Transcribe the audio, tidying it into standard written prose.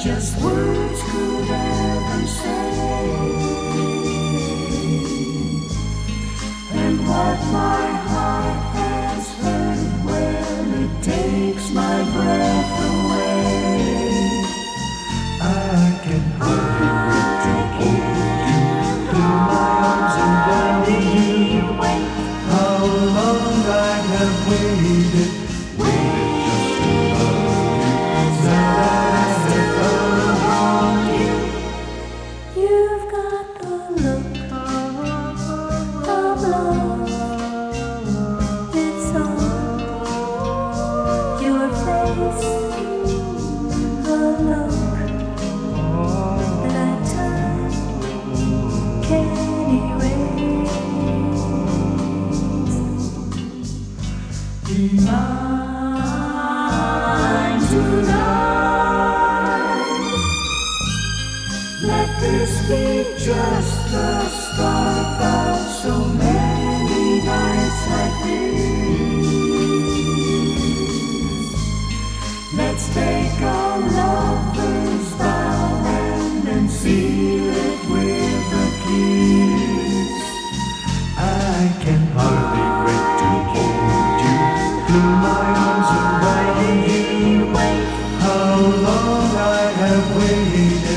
just words could ever say. And what my heart has heard when it takes my breath away, I can hardly wait to hold you, fill my arms and round you. How long I have waited, waited just to love you. Now that I have found you, you've got the look of love. It's on your face, a look that time can't erase. Be mine tonight. Let this be just the start of so many nights like this. Let's take a lover's vow and then seal it with a kiss. I can hardly wait to hold you, fill my arms around you. How long I have waited.